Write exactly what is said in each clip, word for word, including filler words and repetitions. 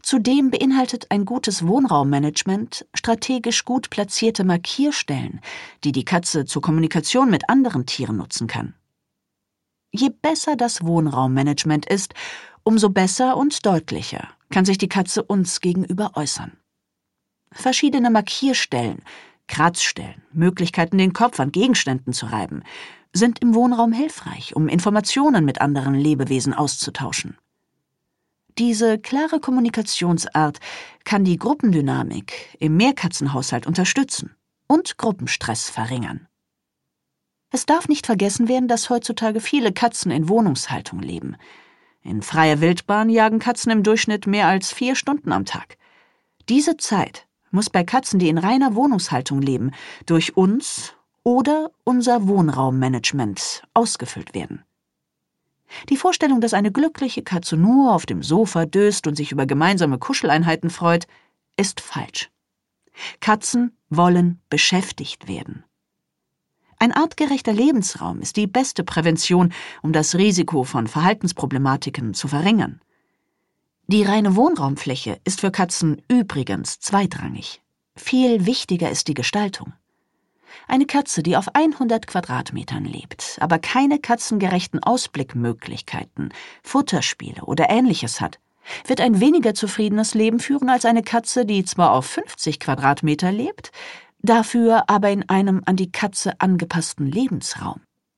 Zudem beinhaltet ein gutes Wohnraummanagement strategisch gut platzierte Markierstellen, die die Katze zur Kommunikation mit anderen Tieren nutzen kann. Je besser das Wohnraummanagement ist, umso besser und deutlicher kann sich die Katze uns gegenüber äußern. Verschiedene Markierstellen, Kratzstellen, Möglichkeiten, den Kopf an Gegenständen zu reiben, sind im Wohnraum hilfreich, um Informationen mit anderen Lebewesen auszutauschen. Diese klare Kommunikationsart kann die Gruppendynamik im Mehrkatzenhaushalt unterstützen und Gruppenstress verringern. Es darf nicht vergessen werden, dass heutzutage viele Katzen in Wohnungshaltung leben. In freier Wildbahn jagen Katzen im Durchschnitt mehr als vier Stunden am Tag. Diese Zeit muss bei Katzen, die in reiner Wohnungshaltung leben, durch uns oder unser Wohnraummanagement ausgefüllt werden. Die Vorstellung, dass eine glückliche Katze nur auf dem Sofa döst und sich über gemeinsame Kuscheleinheiten freut, ist falsch. Katzen wollen beschäftigt werden. Ein artgerechter Lebensraum ist die beste Prävention, um das Risiko von Verhaltensproblematiken zu verringern. Die reine Wohnraumfläche ist für Katzen übrigens zweitrangig. Viel wichtiger ist die Gestaltung. Eine Katze, die auf hundert Quadratmetern lebt, aber keine katzengerechten Ausblickmöglichkeiten, Futterspiele oder Ähnliches hat, wird ein weniger zufriedenes Leben führen als eine Katze, die zwar auf fünfzig Quadratmeter lebt, dafür aber in einem an die Katze angepassten Lebensraum.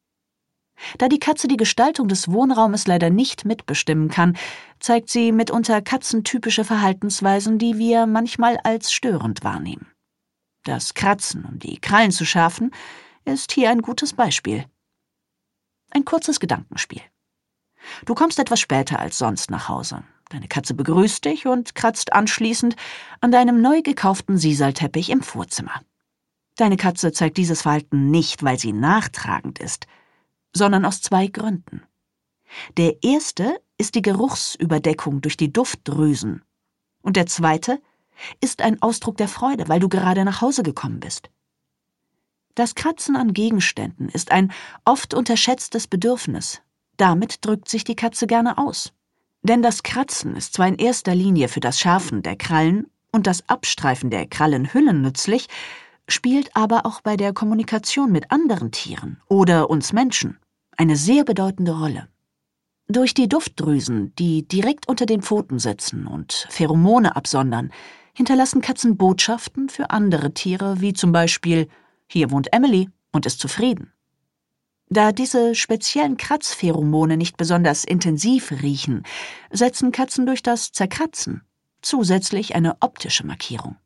Da die Katze die Gestaltung des Wohnraumes leider nicht mitbestimmen kann, zeigt sie mitunter katzentypische Verhaltensweisen, die wir manchmal als störend wahrnehmen. Das Kratzen, um die Krallen zu schärfen, ist hier ein gutes Beispiel. Ein kurzes Gedankenspiel. Du kommst etwas später als sonst nach Hause. Deine Katze begrüßt dich und kratzt anschließend an deinem neu gekauften Sisalteppich im Vorzimmer. Deine Katze zeigt dieses Verhalten nicht, weil sie nachtragend ist, sondern aus zwei Gründen. Der erste ist die Geruchsüberdeckung durch die Duftdrüsen und der zweite ist ein Ausdruck der Freude, weil du gerade nach Hause gekommen bist. Das Kratzen an Gegenständen ist ein oft unterschätztes Bedürfnis. Damit drückt sich die Katze gerne aus. Denn das Kratzen ist zwar in erster Linie für das Schärfen der Krallen und das Abstreifen der Krallenhüllen nützlich, spielt aber auch bei der Kommunikation mit anderen Tieren oder uns Menschen eine sehr bedeutende Rolle. Durch die Duftdrüsen, die direkt unter den Pfoten sitzen und Pheromone absondern, hinterlassen Katzen Botschaften für andere Tiere, wie zum Beispiel: Hier wohnt Emily und ist zufrieden. Da diese speziellen Kratzpheromone nicht besonders intensiv riechen, setzen Katzen durch das Zerkratzen zusätzlich eine optische Markierung.